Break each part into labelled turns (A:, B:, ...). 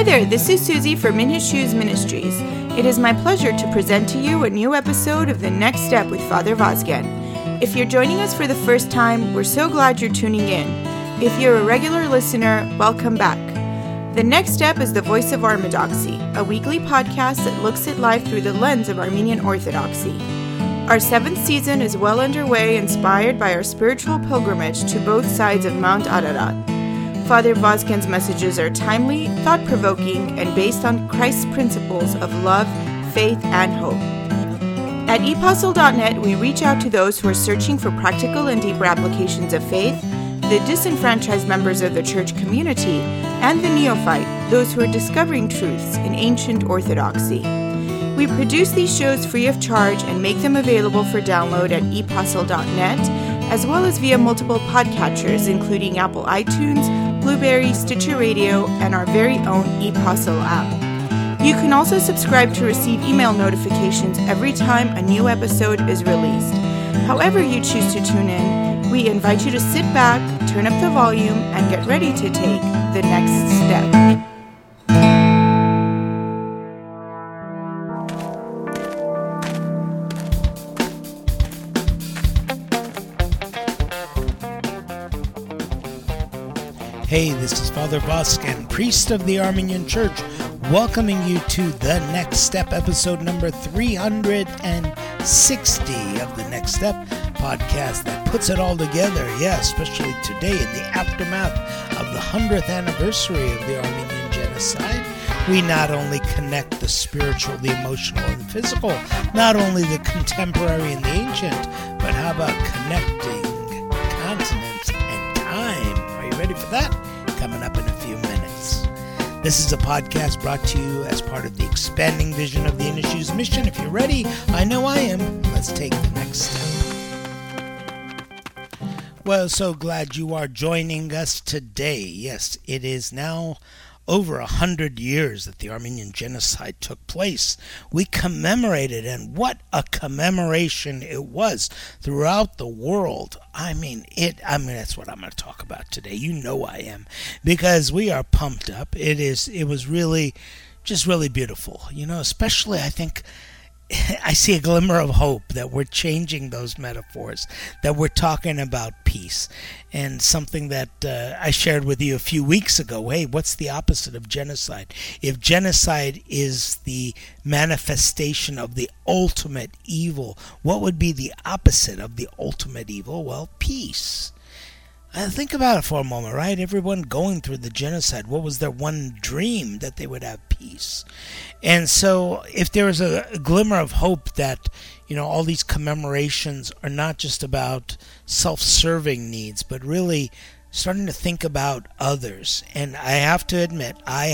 A: there, this is Susie from In His Shoes Ministries. It is my pleasure to present to you a new episode of The Next Step with Father Vazgen. If you're joining us for the first time, we're so glad you're tuning in. If you're a regular listener, welcome back. The Next Step is the Voice of Armedoxy, a weekly podcast that looks at life through the lens of Armenian Orthodoxy. Our 7th season is well underway, inspired by our spiritual pilgrimage to both sides of Mount Ararat. Father Vazgen's messages are timely, thought-provoking, and based on Christ's principles of love, faith, and hope. At ePostle.net, we reach out to those who are searching for practical and deeper applications of faith, the disenfranchised members of the church community, and the neophyte, those who are discovering truths in ancient orthodoxy. We produce these shows free of charge and make them available for download at ePostle.net, as well as via multiple podcatchers, including Apple iTunes, Blueberry, Stitcher Radio, and our very own ePostle app. You can also subscribe to receive email notifications every time a new episode is released. However you choose to tune in, we invite you to sit back, turn up the volume, and get ready to take the next step.
B: Hey, this is Father Vazgen, priest of the Armenian Church, welcoming you to The Next Step, episode number 360 of The Next Step podcast that puts it all together, especially today in the aftermath of the 100th anniversary of the Armenian genocide. We not only connect the spiritual, the emotional, and the physical, not only the contemporary and the ancient, but how about connecting continents and time? Are you ready for that? Coming up in a few minutes. This is a podcast brought to you as part of the expanding vision of the In His Shoes mission. If you're ready, I know I am. Let's take the next step. Well, so glad you are joining us today. Yes, it is now over 100 years that the Armenian genocide took place. We commemorated, and what a commemoration it was throughout the world. I mean, that's what I'm going to talk about today. You know I am, because we are pumped up. It was really, just really beautiful. You know, especially I think I see a glimmer of hope that we're changing those metaphors, that we're talking about peace, and something that I shared with you a few weeks ago. Hey, what's the opposite of genocide? If genocide is the manifestation of the ultimate evil, what would be the opposite of the ultimate evil? Well, peace. Think about it for a moment, right? Everyone going through the genocide, what was their one dream? That they would have peace. And so if there is a glimmer of hope that, you know, all these commemorations are not just about self-serving needs, but really starting to think about others. And I have to admit,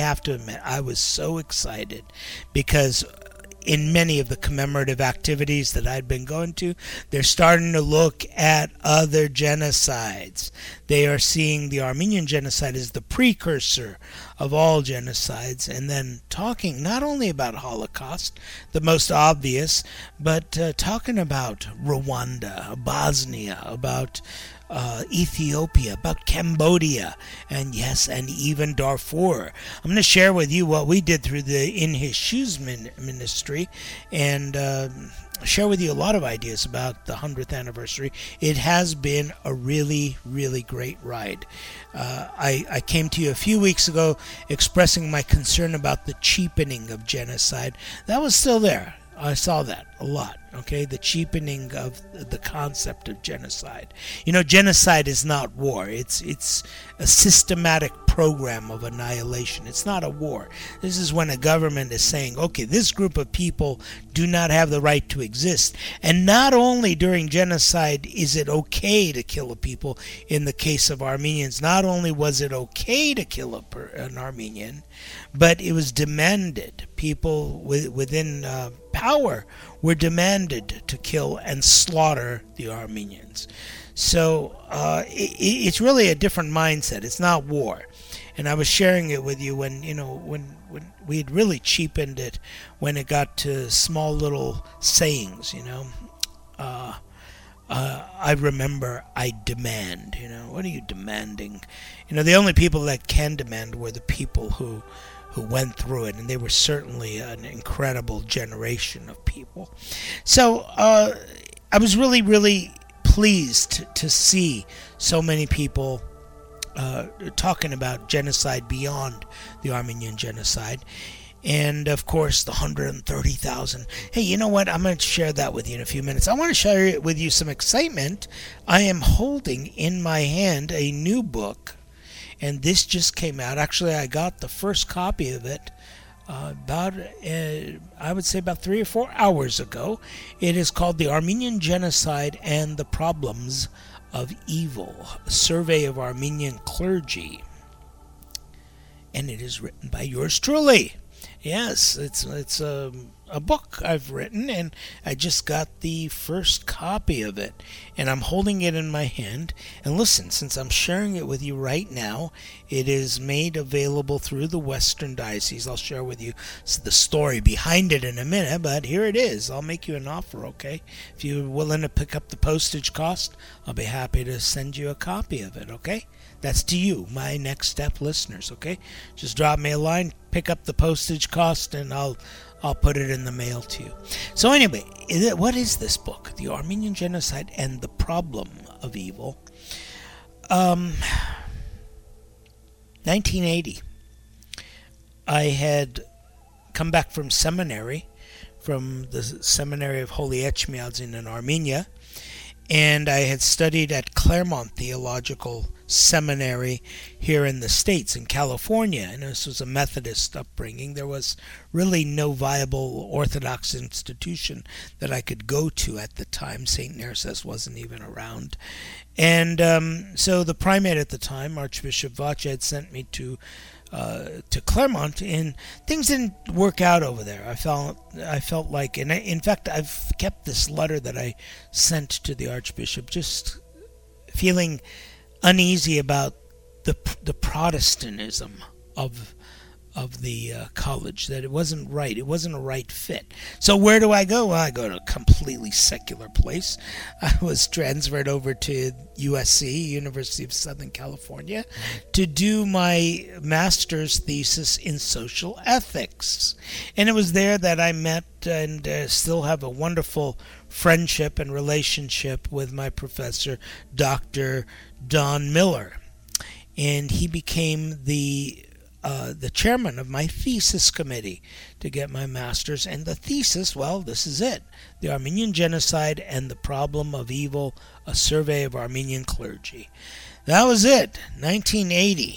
B: I was so excited because in many of the commemorative activities that I'd been going to, they're starting to look at other genocides. They are seeing the Armenian genocide as the precursor of all genocides, and then talking not only about Holocaust, the most obvious, but talking about Rwanda, Bosnia, about Ethiopia, about Cambodia, and yes, and even Darfur. I'm going to share with you what we did through the In His Shoes ministry, and share with you a lot of ideas about the 100th anniversary. It has been a really, really great ride. I came to you a few weeks ago expressing my concern about the cheapening of genocide. That was still there. I saw that a lot, okay? The cheapening of the concept of genocide. You know, genocide is not war. It's a systematic program of annihilation. It's not a war. This is when a government is saying, okay, this group of people do not have the right to exist. And not only during genocide is it okay to kill a people. In the case of Armenians, not only was it okay to kill an Armenian, but it was demanded. People within power were demanded to kill and slaughter the Armenians. So it's really a different mindset. It's not war. And I was sharing it with you when we had really cheapened it when it got to small little sayings, I remember I demand, what are you demanding? The only people that can demand were the people who who went through it, and they were certainly an incredible generation of people. So I was really, really pleased to see so many people talking about genocide beyond the Armenian genocide. And, of course, the 130,000. Hey, you know what? I'm going to share that with you in a few minutes. I want to share with you some excitement. I am holding in my hand a new book, and this just came out. Actually, I got the first copy of it I would say about 3 or 4 hours ago. It is called The Armenian Genocide and the Problems of Evil, a survey of Armenian clergy. And it is written by yours truly. Yes, it's a book I've written, and I just got the first copy of it, and I'm holding it in my hand. And listen, since I'm sharing it with you right now, it is made available through the Western Diocese. I'll share with you the story behind it in a minute, but here it is. I'll make you an offer, okay? If you're willing to pick up the postage cost, I'll be happy to send you a copy of it, okay? That's to you, my Next Step listeners, okay? Just drop me a line, pick up the postage cost, and I'll put it in the mail to you. So anyway, what is this book? The Armenian Genocide and the Problem of Evil. 1980. I had come back from seminary, from the seminary of Holy Echmiadzin in Armenia, and I had studied at Claremont Theological Seminary here in the States, in California, and this was a Methodist upbringing. There was really no viable Orthodox institution that I could go to at the time. St. Narcissus wasn't even around. And so the primate at the time, Archbishop Vacha, had sent me to Claremont, and things didn't work out over there. I felt like, and in fact, I've kept this letter that I sent to the Archbishop, just feeling uneasy about the Protestantism of the college, that it wasn't right. It wasn't a right fit. So where do I go? Well, I go to a completely secular place. I was transferred over to USC, University of Southern California, to do my master's thesis in social ethics. And it was there that I met and still have a wonderful friendship and relationship with my professor, Dr. Don Miller. And he became the chairman of my thesis committee to get my master's. And the thesis, well, this is it. The Armenian Genocide and the Problem of Evil, a survey of Armenian clergy. That was it, 1980.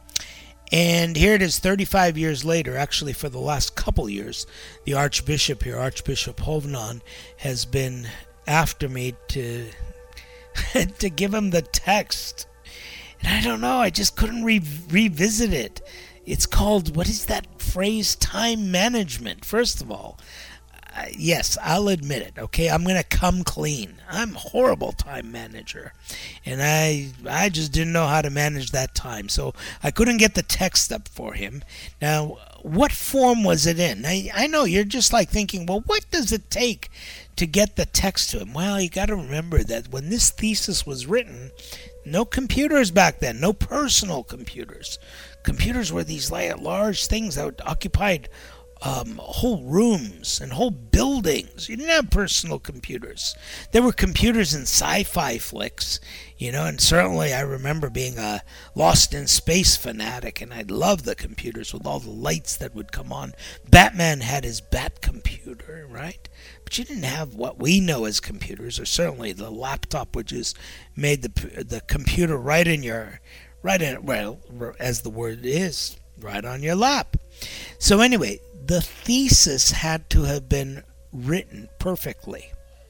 B: And here it is 35 years later. Actually, for the last couple years, the Archbishop here, Archbishop Hovnan, has been after me to to give him the text. And I don't know, I just couldn't revisit it. It's called, what is that phrase? Time management. First of all, yes, I'll admit it, okay? I'm going to come clean. I'm a horrible time manager. And I just didn't know how to manage that time. So I couldn't get the text up for him. Now, what form was it in? I know you're just like thinking, well, what does it take to get the text to him? Well, you got to remember that when this thesis was written, no computers back then, no personal computers. Computers were these large things that occupied whole rooms and whole buildings. You didn't have personal computers. There were computers in sci-fi flicks, and certainly I remember being a Lost in Space fanatic, and I loved the computers with all the lights that would come on. Batman had his Bat computer, right? But you didn't have what we know as computers, or certainly the laptop, which is made the computer right in, well, as the word is, right on your lap. So anyway, the thesis had to have been written perfectly.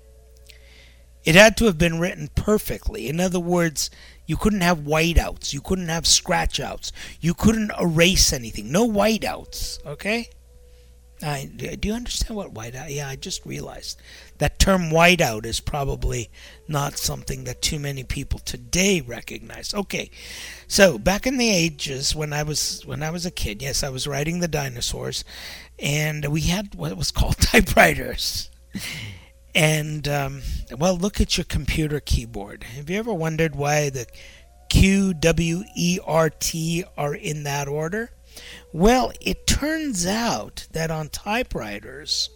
B: It had to have been written perfectly. In other words, you couldn't have whiteouts. You couldn't have scratch outs. You couldn't erase anything. No whiteouts, okay? Do you understand what whiteout? Yeah, I just realized that term whiteout is probably not something that too many people today recognize. Okay, so back in the ages when I was a kid, yes, I was writing the dinosaurs, and we had what was called typewriters. And well, look at your computer keyboard. Have you ever wondered why the Q, W, E, R, T are in that order. Well, it turns out that on typewriters,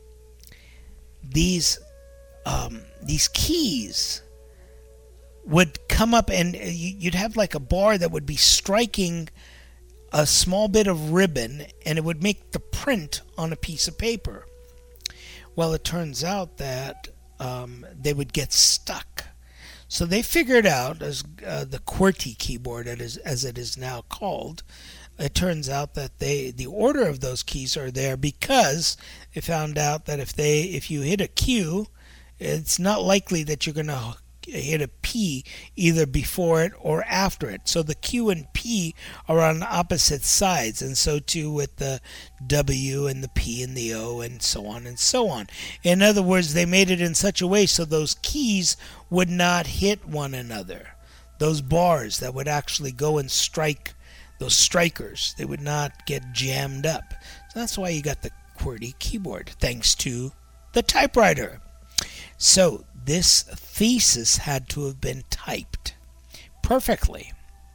B: these keys would come up, and you'd have like a bar that would be striking a small bit of ribbon, and it would make the print on a piece of paper. Well, it turns out that they would get stuck. So they figured out, as the QWERTY keyboard, as it is now called, it turns out that the order of those keys are there because they found out that if you hit a Q, it's not likely that you're going to hit a P either before it or after it. So the Q and P are on opposite sides, and so too with the W and the P and the O and so on and so on. In other words, they made it in such a way so those keys would not hit one another. Those bars that would actually go and strike, those strikers, they would not get jammed up. So that's why you got the QWERTY keyboard, thanks to the typewriter. So this thesis had to have been typed perfectly.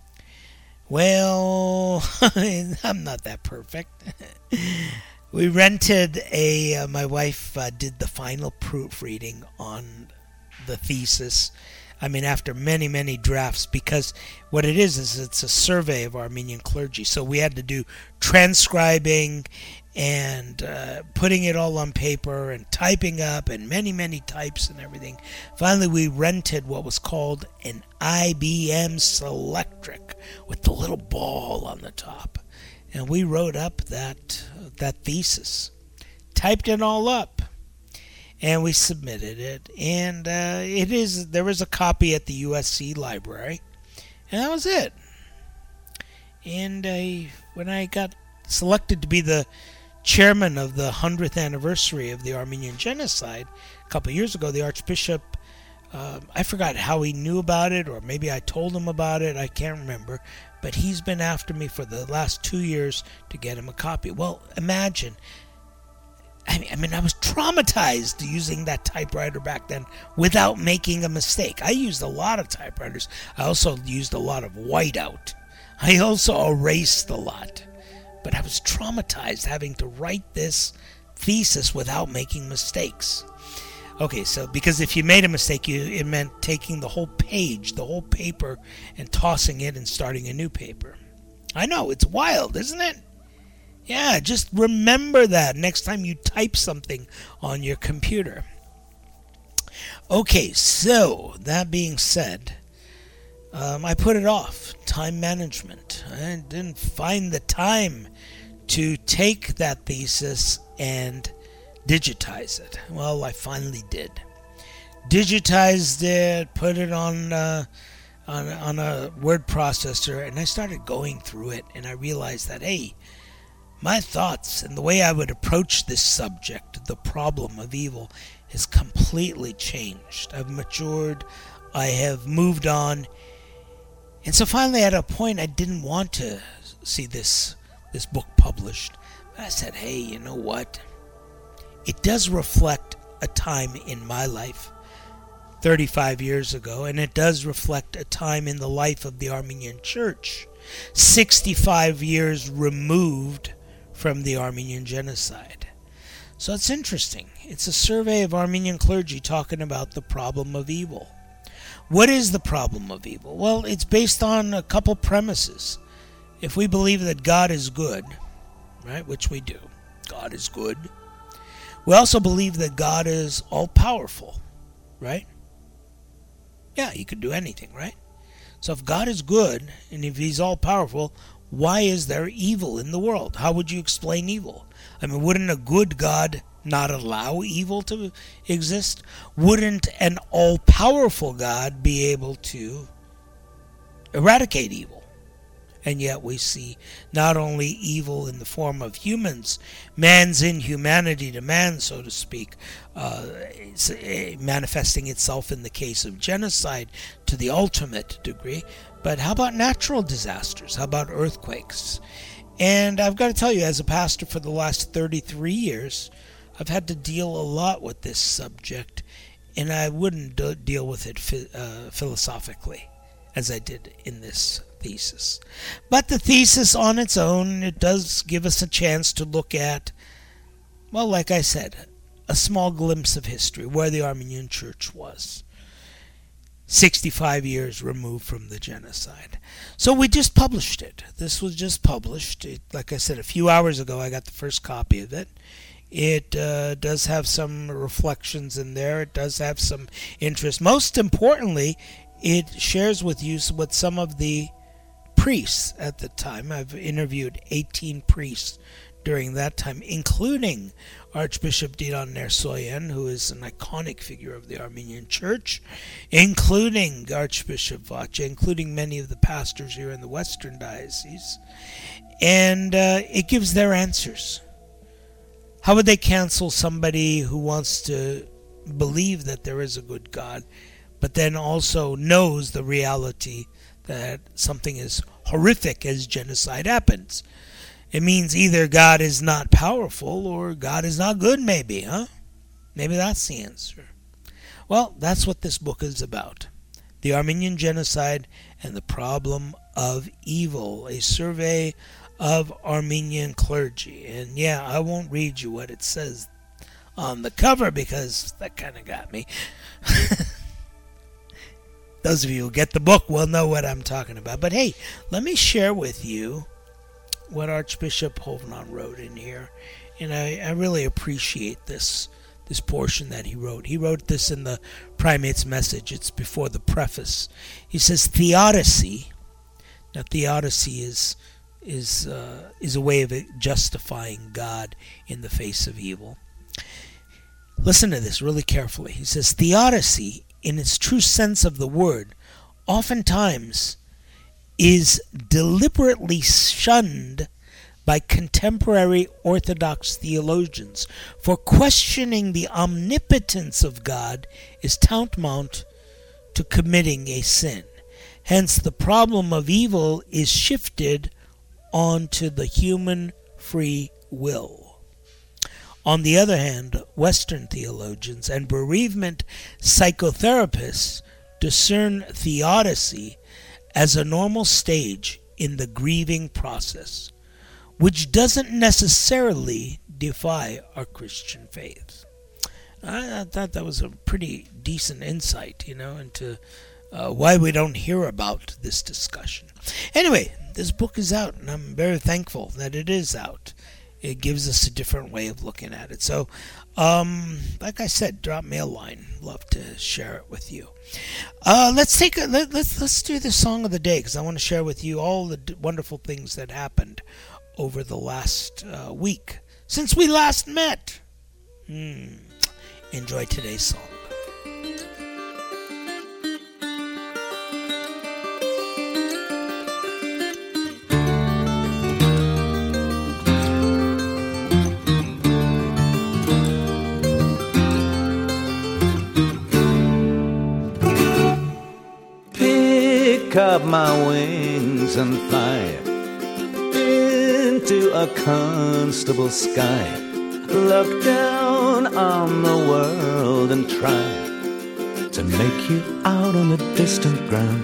B: Well, I'm not that perfect. We rented my wife did the final proofreading on the thesis. I mean, after many, many drafts, because what it is it's a survey of Armenian clergy. So we had to do transcribing and putting it all on paper and typing up and many, many types and everything. Finally, we rented what was called an IBM Selectric with the little ball on the top. And we wrote up that thesis, typed it all up, and we submitted it. And there is a copy at the USC library, and that was it. And when I got selected to be the chairman of the 100th anniversary of the Armenian Genocide a couple of years ago, the Archbishop, I forgot how he knew about it, or maybe I told him about it, I can't remember, but he's been after me for the last 2 years to get him a copy. Well, imagine, I mean, I was traumatized using that typewriter back then without making a mistake. I used a lot of typewriters. I also used a lot of whiteout. I also erased a lot. But I was traumatized having to write this thesis without making mistakes. Okay, so because if you made a mistake, it meant taking the whole page, the whole paper, and tossing it and starting a new paper. I know, it's wild, isn't it? Yeah, just remember that next time you type something on your computer. Okay, so that being said, I put it off. Time management. I didn't find the time to take that thesis and digitize it. Well, I finally did. Digitized it, put it on a word processor, and I started going through it, and I realized that, hey, my thoughts and the way I would approach this subject, the problem of evil, has completely changed. I've matured. I have moved on. And so finally, at a point, I didn't want to see this book published. But I said, hey, you know what? It does reflect a time in my life, 35 years ago, and it does reflect a time in the life of the Armenian Church, 65 years removed from the Armenian Genocide. So it's interesting. It's a survey of Armenian clergy talking about the problem of evil. What is the problem of evil? Well, it's based on a couple premises. If we believe that God is good, right, which we do, God is good. We also believe that God is all-powerful, right? Yeah, he could do anything, right? So if God is good, and if he's all-powerful, why is there evil in the world? How would you explain evil? I mean, wouldn't a good God not allow evil to exist? Wouldn't an all-powerful God be able to eradicate evil? And yet we see not only evil in the form of humans, man's inhumanity to man, so to speak, manifesting itself in the case of genocide to the ultimate degree, but how about natural disasters? How about earthquakes? And I've got to tell you, as a pastor for the last 33 years, I've had to deal a lot with this subject, and I wouldn't deal with it philosophically. as I did in this thesis. But the thesis on its own, it does give us a chance to look at, well, like I said, a small glimpse of history, where the Armenian Church was 65 years removed from the genocide. So we just published it. This was just published. Like I said, a few hours ago I got the first copy of it. It does have some reflections in there. It does have some interest. Most importantly, it shares with you what some of the priests at the time, I've interviewed 18 priests during that time, including Archbishop Dilan Nersoyan, who is an iconic figure of the Armenian Church, including Archbishop Vacha, including many of the pastors here in the Western Diocese. And it gives their answers. How would they cancel somebody who wants to believe that there is a good God, but then also knows the reality that something as horrific as genocide happens? It means either God is not powerful or God is not good, maybe, huh? Maybe that's the answer. Well, that's what this book is about. The Armenian Genocide and the Problem of Evil, a survey of Armenian clergy. And yeah, I won't read you what it says on the cover because that kind of got me. Those of you who get the book will know what I'm talking about. But hey, let me share with you what Archbishop Hovnan wrote in here. And I really appreciate this portion that he wrote. He wrote this in the Primate's Message. It's before the preface. He says, theodicy. Now, theodicy is a way of justifying God in the face of evil. Listen to this really carefully. He says, theodicy, in its true sense of the word, oftentimes is deliberately shunned by contemporary Orthodox theologians, for questioning the omnipotence of God is tantamount to committing a sin. Hence, the problem of evil is shifted onto the human free will. On the other hand, Western theologians and bereavement psychotherapists discern theodicy as a normal stage in the grieving process, which doesn't necessarily defy our Christian faith. I thought that was a pretty decent insight, into why we don't hear about this discussion. Anyway, this book is out, and I'm very thankful that it is out. It gives us a different way of looking at it. So, like I said, drop me a line. Love to share it with you. Let's do the song of the day, because I want to share with you all the wonderful things that happened over the last week since we last met. Enjoy today's song.
C: Pick up my wings and fly into a constable sky. Look down on the world and try to make you out on the distant ground.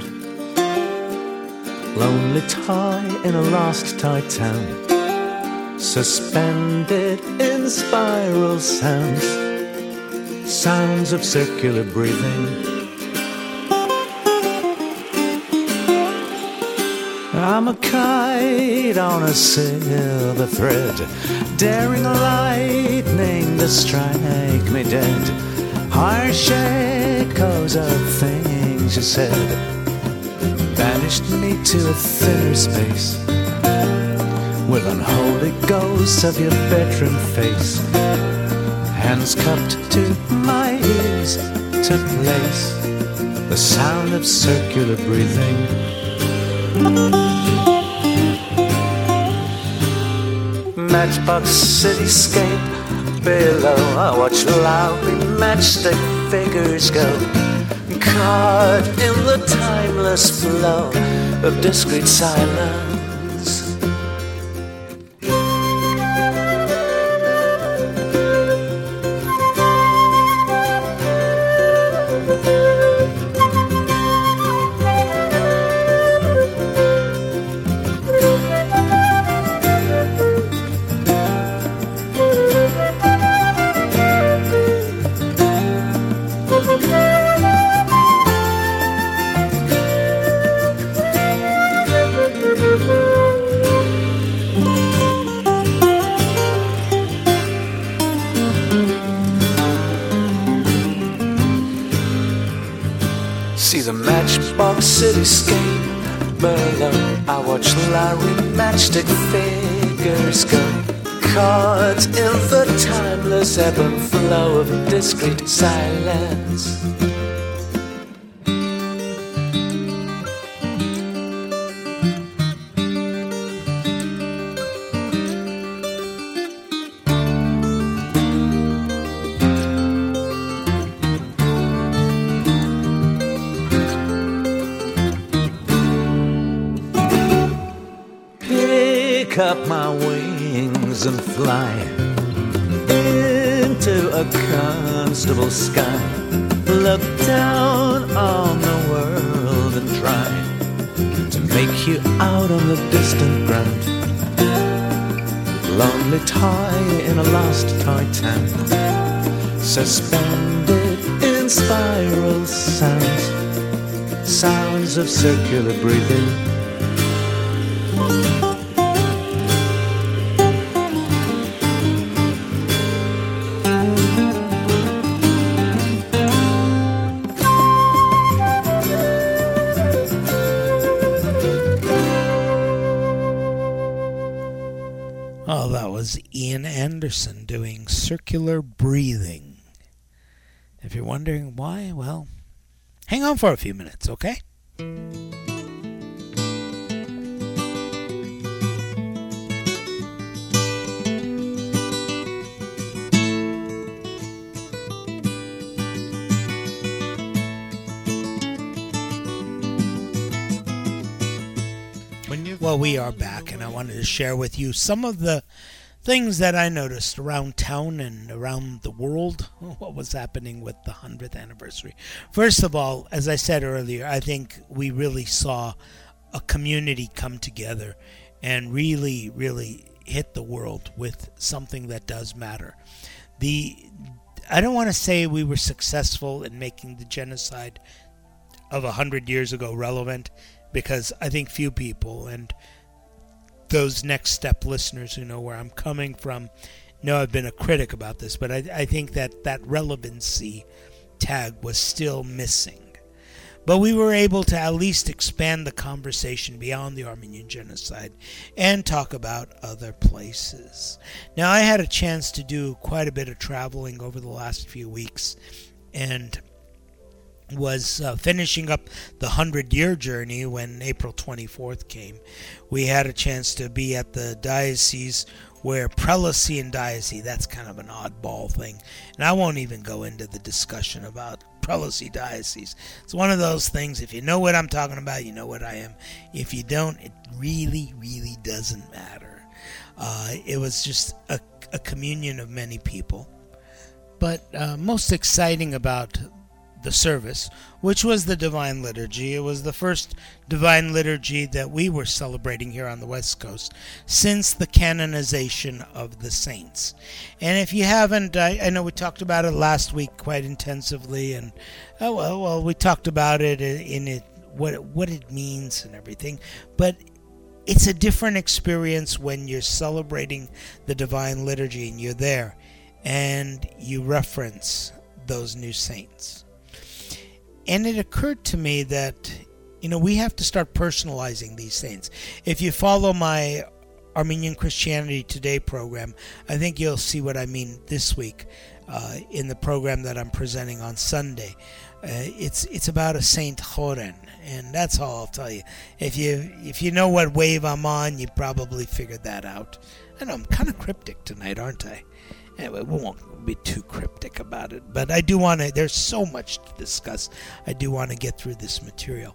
C: Lonely toy in a lost toy town, suspended in spiral sounds, sounds of circular breathing. I'm a kite on a silver thread, daring lightning to strike me dead. Harsh echoes of things you said banished me to a thinner space, with unholy ghosts of your bedroom face, hands cupped to my ears to place the sound of circular breathing. Matchbox cityscape below, I watch loudly matchstick figures go, caught in the timeless flow of discreet silence. York cityscape. Below, I watch Larry matchstick figures go, caught in the timeless ebb and flow of discreet silence. Up my wings and fly into a comfortable sky. Look down on the world and try to make you out on the distant ground. Lonely toy in a lost toy town, suspended in spiral sounds, sounds of circular breathing.
B: Oh, that was Ian Anderson doing Circular Breathing. If you're wondering why, well, hang on for a few minutes, okay? Well, we are back, and I wanted to share with you some of the things that I noticed around town and around the world, what was happening with the 100th anniversary. First of all, as I said earlier, I think we really saw a community come together and really, really hit the world with something that does matter. I don't want to say we were successful in making the genocide of 100 years ago relevant, because I think few people, and those Next Step listeners who know where I'm coming from, know I've been a critic about this, but I think that relevancy tag was still missing. But we were able to at least expand the conversation beyond the Armenian genocide and talk about other places. Now, I had a chance to do quite a bit of traveling over the last few weeks, and was finishing up the 100-year journey when April 24th came. We had a chance to be at the diocese where prelacy and diocese, that's kind of an oddball thing. And I won't even go into the discussion about prelacy diocese. It's one of those things, if you know what I'm talking about, you know what I am. If you don't, it really, really doesn't matter. It was just a communion of many people. But most exciting about the service, which was the Divine Liturgy. It was the first Divine Liturgy that we were celebrating here on the West Coast since the canonization of the saints. And if you haven't, I know we talked about it last week quite intensively, and we talked about it what it means and everything, but it's a different experience when you're celebrating the Divine Liturgy and you're there and you reference those new saints. And it occurred to me that, we have to start personalizing these saints. If you follow my Armenian Christianity Today program, I think you'll see what I mean this week in the program that I'm presenting on Sunday. It's about a Saint Horen, and that's all I'll tell you. If you know what wave I'm on, you probably figured that out. I know I'm kind of cryptic tonight, aren't I? Anyway, we won't be too cryptic about it, but I do want to, there's so much to discuss. I do want to get through this material.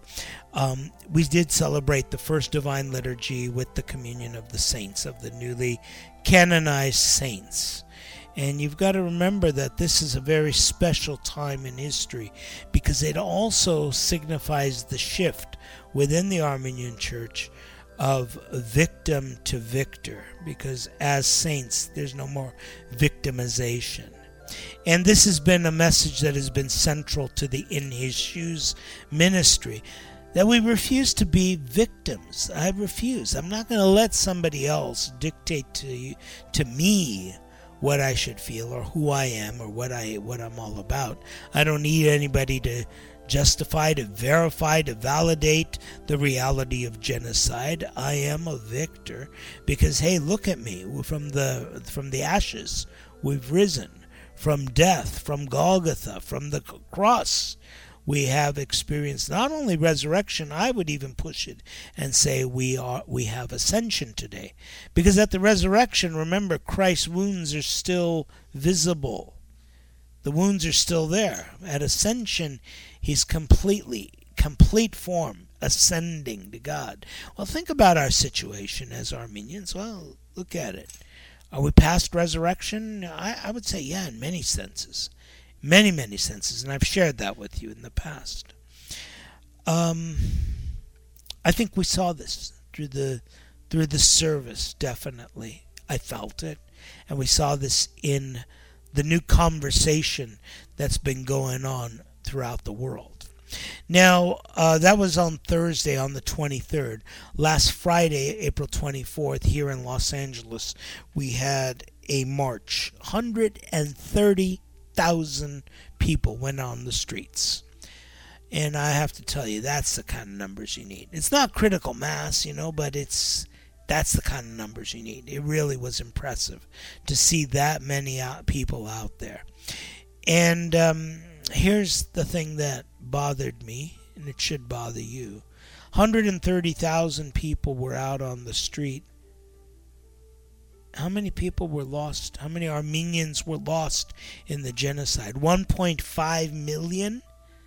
B: We did celebrate the first Divine Liturgy with the communion of the saints, of the newly canonized saints. And you've got to remember that this is a very special time in history because it also signifies the shift within the Armenian Church of victim to victor, because as saints there's no more victimization. And this has been a message that has been central to the In His Shoes ministry, that we refuse to be victims. I refuse. I'm not going to let somebody else dictate to me what I should feel or who I am or what I'm all about. I don't need anybody justify, to verify, to validate the reality of genocide. I am a victor because, hey, look at me. From the ashes, we've risen. From death, from Golgotha, from the cross, we have experienced not only resurrection, I would even push it and say we have ascension today. Because at the resurrection, remember, Christ's wounds are still visible. The wounds are still there. At ascension, he's complete form, ascending to God. Well, think about our situation as Armenians. Well, look at it. Are we past resurrection? I would say, yeah, in many senses. Many, many senses, and I've shared that with you in the past. I think we saw this through the service, definitely. I felt it. And we saw this in the new conversation that's been going on throughout the world. Now, that was on Thursday, on the 23rd. Last Friday, April 24th, here in Los Angeles, we had a march. 130,000 people went on the streets. And I have to tell you, that's the kind of numbers you need. It's not critical mass, but that's the kind of numbers you need. It really was impressive to see that many people out there. And here's the thing that bothered me, and it should bother you. 130,000 people were out on the street. How many people were lost? How many Armenians were lost in the genocide? 1.5 million?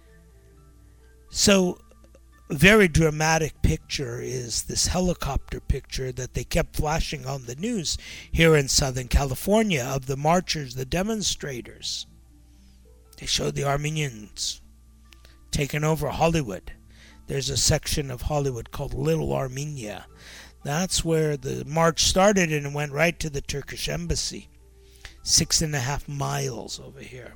B: So, a very dramatic picture is this helicopter picture that they kept flashing on the news here in Southern California of the marchers, the demonstrators. They showed the Armenians taking over Hollywood. There's a section of Hollywood called Little Armenia. That's where the march started, and it went right to the Turkish embassy. 6.5 miles over here.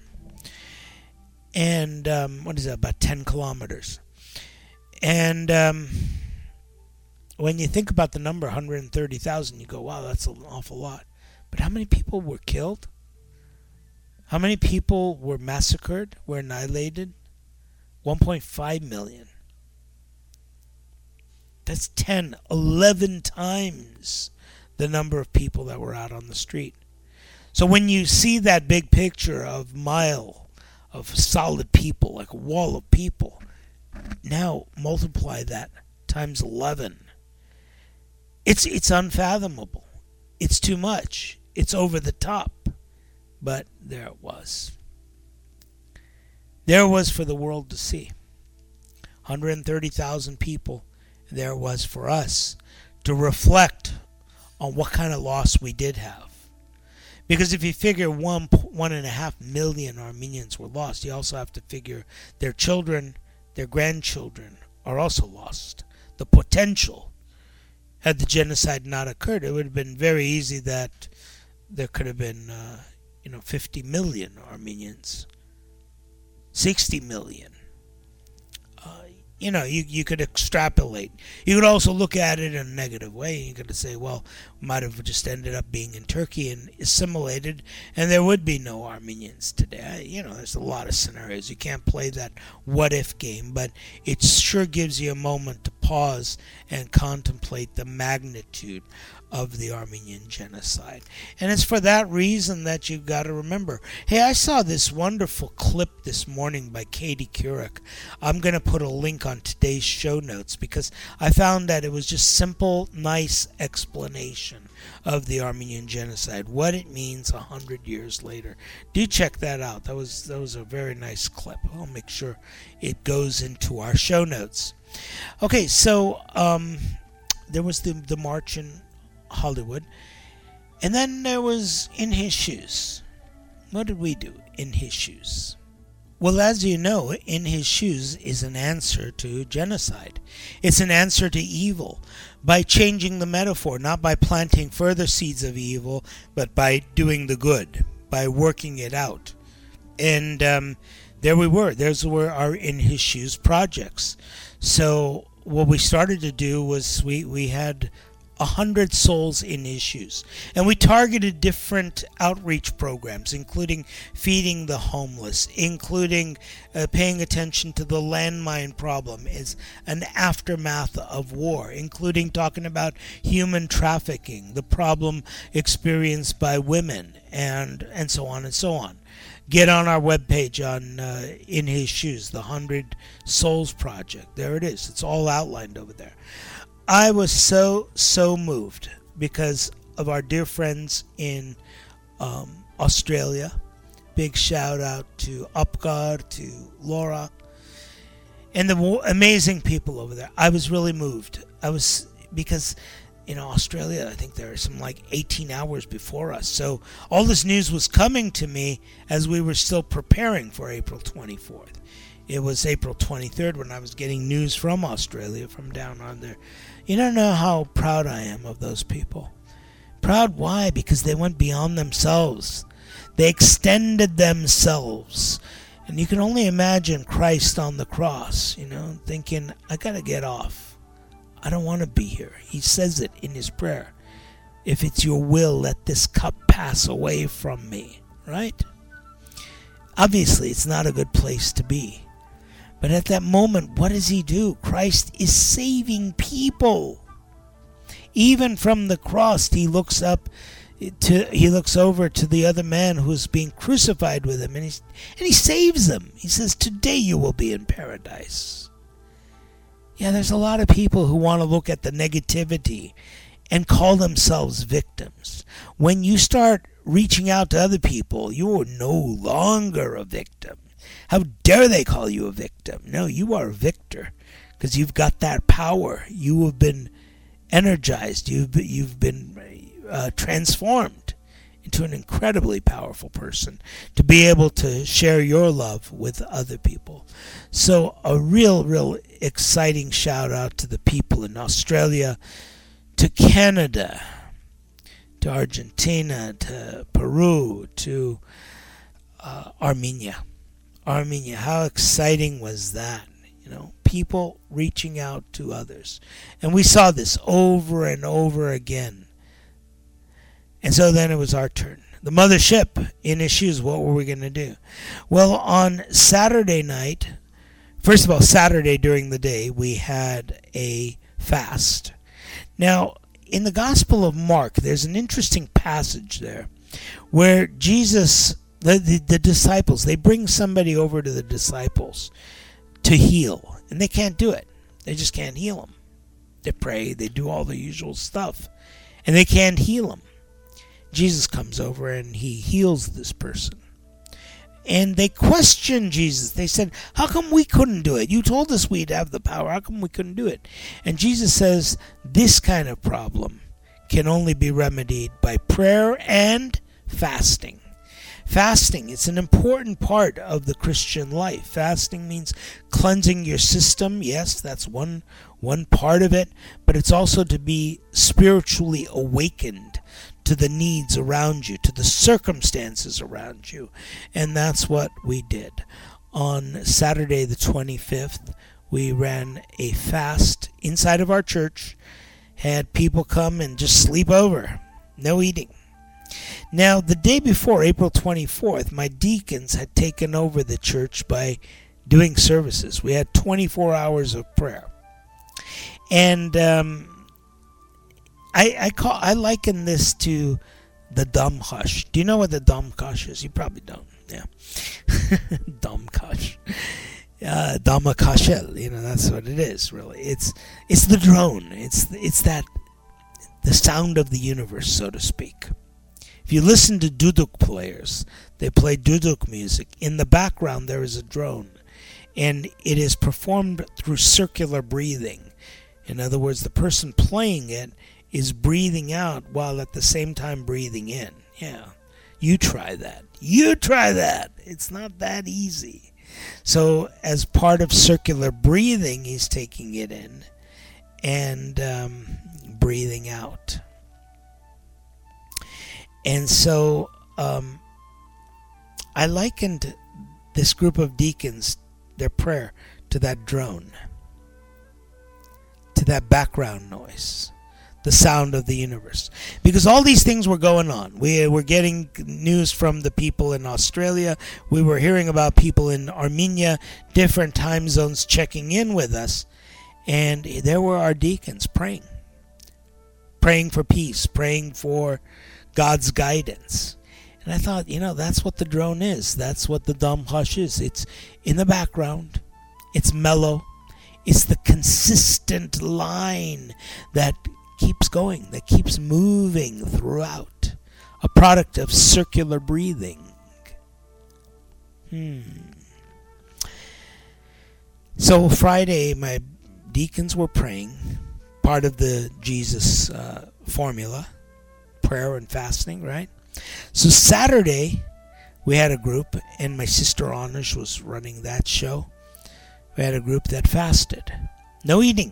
B: And what is that, about 10 kilometers. And when you think about the number, 130,000, you go, wow, that's an awful lot. But how many people were killed? How many people were massacred, were annihilated? 1.5 million. That's 10, 11 times the number of people that were out on the street. So when you see that big picture of mile of solid people, like a wall of people, now multiply that times 11. It's unfathomable. It's too much. It's over the top. But there it was. There it was for the world to see. 130,000 people. There it was for us to reflect on what kind of loss we did have. Because if you figure 1.5 million Armenians were lost, you also have to figure their children, their grandchildren are also lost. The potential, had the genocide not occurred, it would have been very easy that there could have been 50 million Armenians, 60 million. You could extrapolate. You could also look at it in a negative way. You could say, well, might have just ended up being in Turkey and assimilated, and there would be no Armenians today. There's a lot of scenarios. You can't play that what-if game, but it sure gives you a moment to pause and contemplate the magnitude of the Armenian genocide. And it's for that reason that you've got to remember. Hey, I saw this wonderful clip this morning by Katie Couric. I'm going to put a link on today's show notes because I found that it was just simple, nice explanation of the Armenian genocide, what it means 100 years later. Do check that out. That was a very nice clip. I'll make sure it goes into our show notes. Okay, so there was the march in Hollywood, and then there was In His Shoes. What did we do in His Shoes? Well, as you know, In His Shoes is an answer to genocide. It's an answer to evil by changing the metaphor, not by planting further seeds of evil, but by doing the good, by working it out. And there we were. Those were our In His Shoes projects. So what we started to do was we had 100 souls in issues. And we targeted different outreach programs, including feeding the homeless, including paying attention to the landmine problem as an aftermath of war, including talking about human trafficking, the problem experienced by women, and so on and so on. Get on our webpage on In His Shoes, the 100 Souls Project. There it is. It's all outlined over there. I was so moved because of our dear friends in Australia. Big shout out to Upgar, to Laura, and the amazing people over there. I was really moved. Because in Australia, I think there are some 18 hours before us. So all this news was coming to me as we were still preparing for April 24th. It was April 23rd when I was getting news from Australia, from down on there. You don't know how proud I am of those people. Proud, why? Because they went beyond themselves. They extended themselves. And you can only imagine Christ on the cross, thinking, I got to get off. I don't want to be here. He says it in his prayer. If it's your will, let this cup pass away from me. Right? Obviously, it's not a good place to be. But at that moment, what does he do? Christ is saving people. Even from the cross, he looks over to the other man who's being crucified with him, and he saves them. He says, today you will be in paradise. Yeah, there's a lot of people who want to look at the negativity and call themselves victims. When you start reaching out to other people, you are no longer a victim. How dare they call you a victim? No, you are a victor because you've got that power. You have been energized. You've been transformed into an incredibly powerful person to be able to share your love with other people. So a real exciting shout out to the people in Australia, to Canada, to Argentina, to Peru, to Armenia. Armenia, how exciting was that? People reaching out to others. And we saw this over and over again. And so then it was our turn. The mothership, In His Shoes, what were we going to do? Well, on Saturday night, first of all, Saturday during the day, we had a fast. Now, in the Gospel of Mark, there's an interesting passage there where Jesus, the disciples, they bring somebody over to the disciples to heal, and they can't do it. They just can't heal them. They pray, they do all the usual stuff, and they can't heal them. Jesus comes over and he heals this person. And they questioned Jesus. They said, how come we couldn't do it? You told us we'd have the power. How come we couldn't do it? And Jesus says, this kind of problem can only be remedied by prayer and fasting. Fasting, it's an important part of the Christian life. Fasting means cleansing your system. Yes, that's one part of it. But it's also to be spiritually awakened to the needs around you, to the circumstances around you. And that's what we did. On Saturday the 25th, we ran a fast inside of our church, had people come and just sleep over, no eating. Now, the day before, April 24th, my deacons had taken over the church by doing services. We had 24 hours of prayer. And I liken this to the Damkash. Do you know what the Damkash is? You probably don't. Yeah. Damkash. Damakashel, that's what it is, really. It's the drone. It's that, the sound of the universe, so to speak. If you listen to duduk players, they play duduk music. In the background, there is a drone, and it is performed through circular breathing. In other words, the person playing it is breathing out while at the same time breathing in. Yeah, you try that. It's not that easy. So as part of circular breathing, he's taking it in and breathing out. And so I likened this group of deacons, their prayer, to that drone, to that background noise. the sound of the universe. Because all these things were going on. We were getting news from the people in Australia. We were hearing about people in Armenia, different time zones checking in with us. And there were our deacons praying. Praying for peace, praying for God's guidance. And I thought, that's what the drone is. That's what the Dam Hush is. It's in the background. It's mellow. It's the consistent line that keeps going, that keeps moving throughout. A product of circular breathing. So Friday, my deacons were praying, part of the Jesus formula, prayer and fasting, right? So Saturday, we had a group, and my sister Anish was running that show. We had a group that fasted. No eating.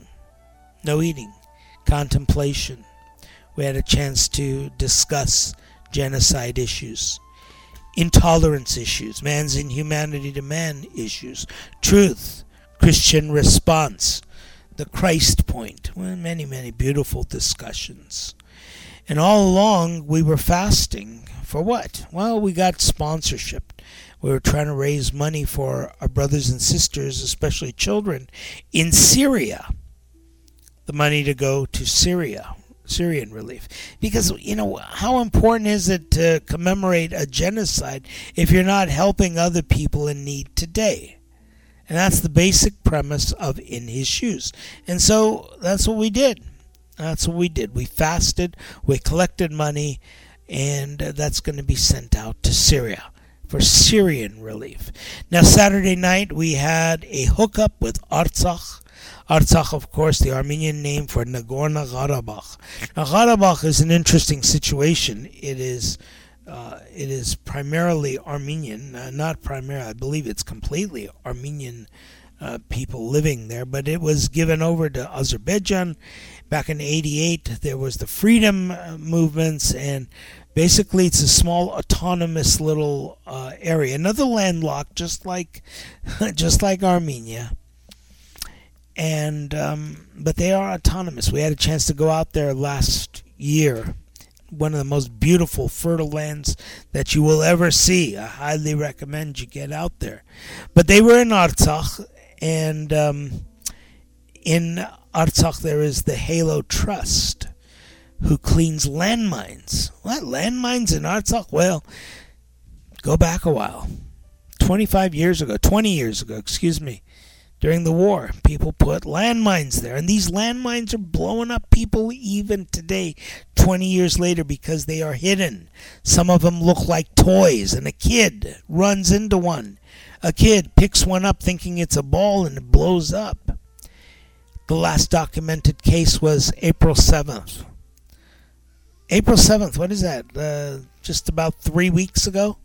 B: Contemplation. We had a chance to discuss genocide issues, intolerance issues, man's inhumanity to man issues, truth, Christian response, the Christ point. Well, many, many beautiful discussions. And all along, we were fasting. For what? Well, we got sponsorship. We were trying to raise money for our brothers and sisters, especially children, in Syria. The money to go to Syria, Syrian relief. Because, how important is it to commemorate a genocide if you're not helping other people in need today? And that's the basic premise of In His Shoes. And so that's what we did. We fasted, we collected money, and that's going to be sent out to Syria for Syrian relief. Now, Saturday night, we had a hookup with Artsakh. Artsakh, of course, the Armenian name for Nagorno-Karabakh. Now, Karabakh is an interesting situation. It is primarily Armenian, not primarily, I believe it's completely Armenian people living there, but it was given over to Azerbaijan. Back in '88, there was the freedom movements, and basically it's a small autonomous little area, another landlocked, just like Armenia. And but they are autonomous. We had a chance to go out there last year. One of the most beautiful, fertile lands that you will ever see. I highly recommend you get out there. But they were in Artsakh, and in Artsakh there is the Halo Trust, who cleans landmines. What, landmines in Artsakh? Well, go back a while. 20 years ago, during the war, people put landmines there. And these landmines are blowing up people even today, 20 years later, because they are hidden. Some of them look like toys, and a kid runs into one. A kid picks one up thinking it's a ball, and it blows up. The last documented case was April 7th. April 7th, what is that? Just about 3 weeks ago?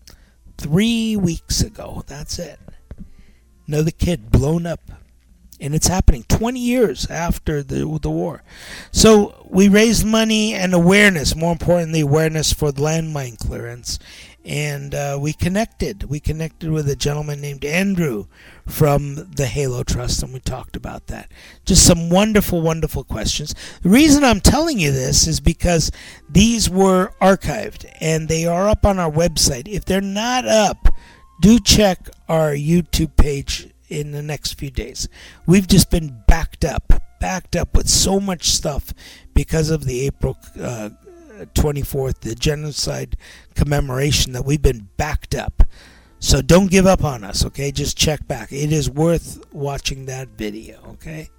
B: 3 weeks ago, that's it. Another kid blown up. And it's happening 20 years after the war. So we raised money and awareness, more importantly, awareness for the landmine clearance. And we connected. We connected with a gentleman named Andrew from the Halo Trust, and we talked about that. Just some wonderful, wonderful questions. The reason I'm telling you this is because these were archived, and they are up on our website. If they're not up, do check our YouTube page in the next few days. We've just been backed up with so much stuff because of the April 24th, the genocide commemoration, that we've been backed up. So don't give up on us, okay? Just check back. It is worth watching that video, okay?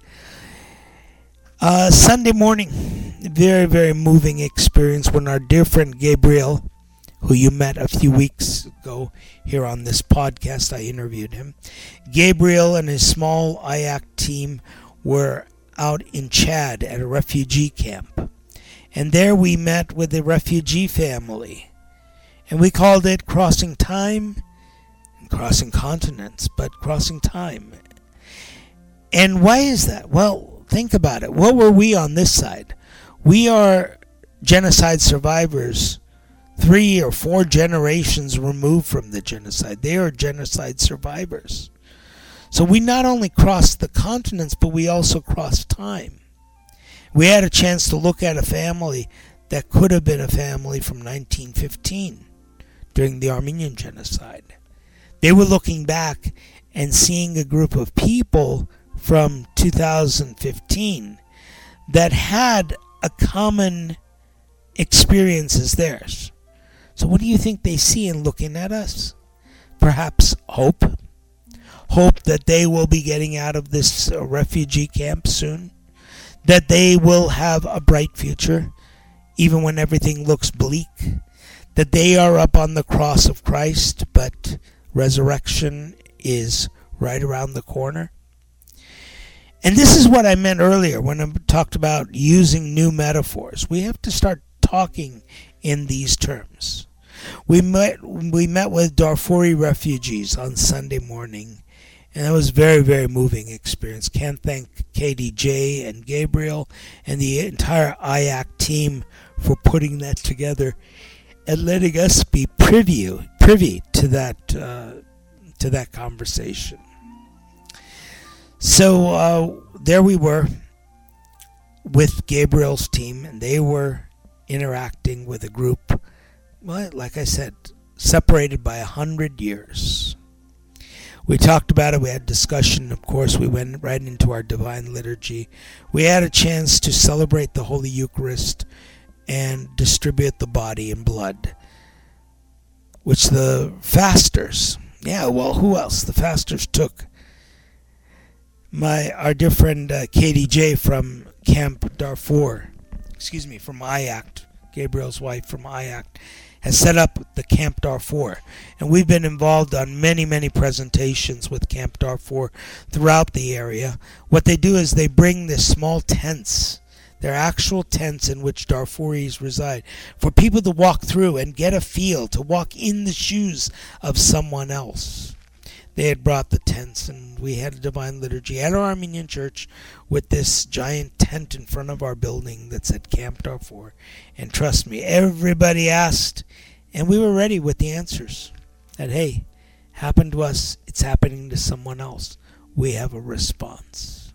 B: Sunday morning, very, very moving experience when our dear friend Gabriel, who you met a few weeks ago here on this podcast, I interviewed him. Gabriel and his small IAC team were out in Chad at a refugee camp. And there we met with the refugee family. And we called it Crossing Time and Crossing Continents, but Crossing Time. And why is that? Well, think about it. What were we on this side? We are genocide survivors 3 or 4 generations removed from the genocide. They are genocide survivors. So we not only crossed the continents, but we also crossed time. We had a chance to look at a family that could have been a family from 1915 during the Armenian Genocide. They were looking back and seeing a group of people from 2015 that had a common experience as theirs. So what do you think they see in looking at us? Perhaps hope. Hope that they will be getting out of this refugee camp soon. That they will have a bright future, even when everything looks bleak. That they are up on the cross of Christ, but resurrection is right around the corner. And this is what I meant earlier when I talked about using new metaphors. We have to start talking in these terms. We met with Darfuri refugees on Sunday morning, and it was a very, very moving experience. Can't thank KDJ and Gabriel and the entire IAC team for putting that together and letting us be privy to that conversation. So there we were with Gabriel's team, and they were interacting with a group, well, like I said, separated by 100 years. We talked about it. We had discussion. Of course, we went right into our divine liturgy. We had a chance to celebrate the Holy Eucharist and distribute the body and blood, which the fasters, who else? The fasters took. Our dear friend KDJ from Camp Darfur, from IACT, Gabriel's wife from IACT, has set up the Camp Darfur. And we've been involved on many, many presentations with Camp Darfur throughout the area. What they do is they bring this small tents. They're actual tents in which Darfuris reside, for people to walk through and get a feel, to walk in the shoes of someone else. They had brought the tents, and we had a divine liturgy at our Armenian church with this giant tent in front of our building that said Camp Darfur. And trust me, everybody asked, and we were ready with the answers. That, hey, happened to us, it's happening to someone else. We have a response.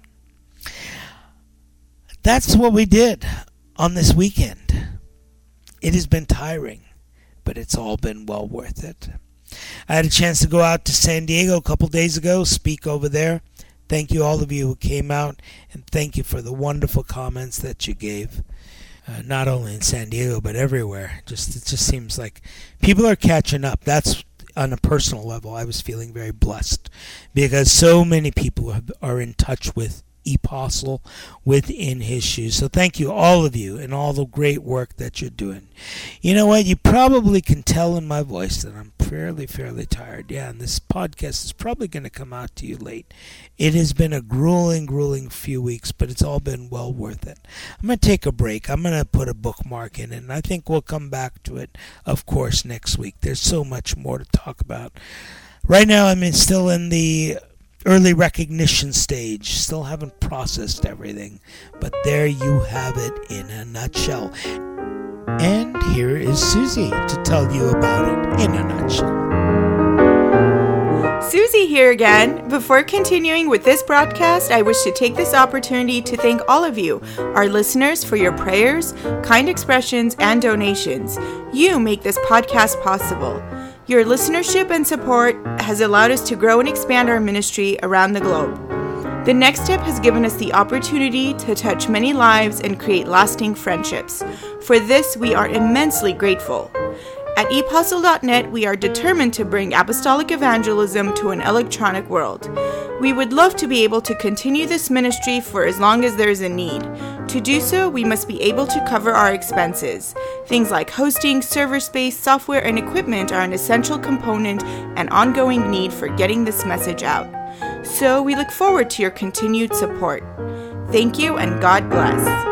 B: That's what we did on this weekend. It has been tiring, but it's all been well worth it. I had a chance to go out to San Diego a couple days ago, speak over there. Thank you, all of you who came out, and thank you for the wonderful comments that you gave. Not only in San Diego, but everywhere. It just seems like people are catching up. That's on a personal level. I was feeling very blessed because so many people are in touch with Apostle within his shoes. So thank you, all of you, and all the great work that you're doing. You know what? You probably can tell in my voice that I'm fairly tired. Yeah, and this podcast is probably going to come out to you late. It has been a grueling few weeks, but it's all been well worth it. I'm going to take a break. I'm going to put a bookmark in it, and I think we'll come back to it, of course, next week. There's so much more to talk about. Right now, I'm still in the early recognition stage. Still haven't processed everything, but there you have it in a nutshell. And here is Susie to tell you about it in a nutshell.
A: Susie here again. Before continuing with this broadcast, I wish to take this opportunity to thank all of you, our listeners, for your prayers, kind expressions, and donations. You make this podcast possible. Your listenership and support has allowed us to grow and expand our ministry around the globe. The Next Step has given us the opportunity to touch many lives and create lasting friendships. For this, we are immensely grateful. At epostle.net, we are determined to bring apostolic evangelism to an electronic world. We would love to be able to continue this ministry for as long as there is a need. To do so, we must be able to cover our expenses. Things like hosting, server space, software, and equipment are an essential component and ongoing need for getting this message out. So we look forward to your continued support. Thank you, and God bless.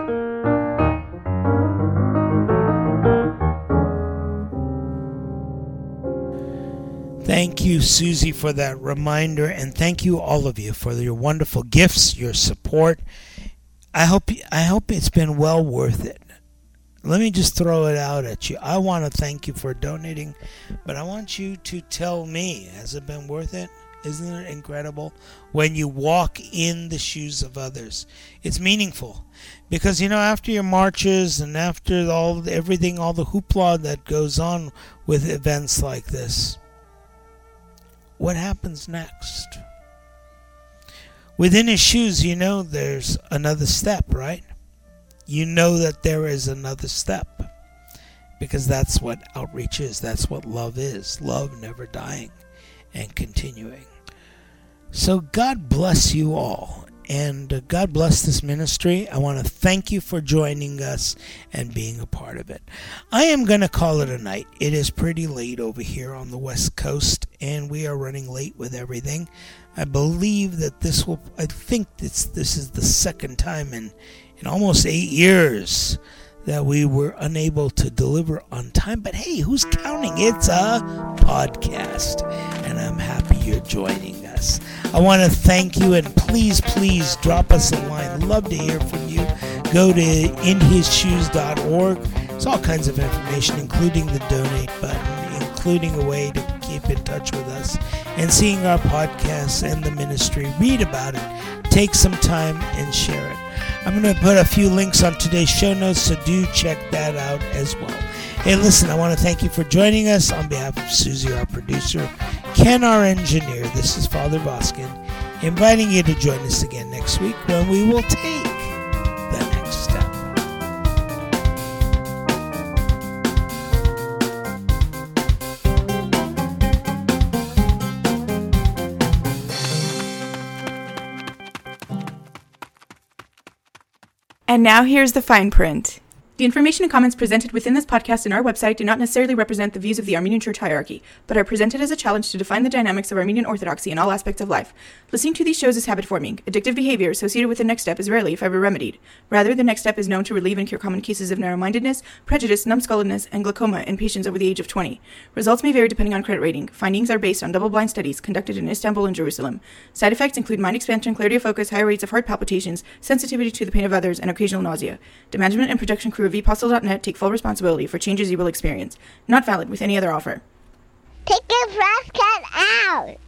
B: Thank you, Susie, for that reminder, and thank you, all of you, for your wonderful gifts, your support. I hope it's been well worth it. Let me just throw it out at you. I want to thank you for donating, but I want you to tell me, has it been worth it? Isn't it incredible? When you walk in the shoes of others, it's meaningful. Because, after your marches and after everything, all the hoopla that goes on with events like this, what happens next? Within his shoes, there's another step, right? You know that there is another step. Because that's what outreach is. That's what love is. Love never dying and continuing. So God bless you all. And God bless this ministry. I want to thank you for joining us and being a part of it. I am going to call it a night. It is pretty late over here on the West Coast, and we are running late with everything. I believe that this is the second time in almost 8 years that we were unable to deliver on time. But hey, who's counting? It's a podcast, and I'm happy you're joining us. I want to thank you, and please drop us a line. Love to hear from you. Go to inhisshoes.org. There's all kinds of information, including the donate button, including a way to keep in touch with us, and seeing our podcasts and the ministry. Read about it. Take some time and share it. I'm going to put a few links on today's show notes, so do check that out as well. Hey, listen, I want to thank you for joining us. On behalf of Susie, our producer, Ken, our engineer, this is Father Voskin, inviting you to join us again next week when we will take the next step.
A: And now here's the fine print. The information and comments presented within this podcast and our website do not necessarily represent the views of the Armenian Church hierarchy, but are presented as a challenge to define the dynamics of Armenian Orthodoxy in all aspects of life. Listening to these shows is habit-forming. Addictive behavior associated with the next step is rarely, if ever, remedied. Rather, the next step is known to relieve and cure common cases of narrow-mindedness, prejudice, numbskulledness, and glaucoma in patients over the age of 20. Results may vary depending on credit rating. Findings are based on double-blind studies conducted in Istanbul and Jerusalem. Side effects include mind expansion, clarity of focus, higher rates of heart palpitations, sensitivity to the pain of others, and occasional nausea. The management and production crew of vpostal.net take full responsibility for changes you will experience. Not valid with any other offer.
D: Take your trash can out!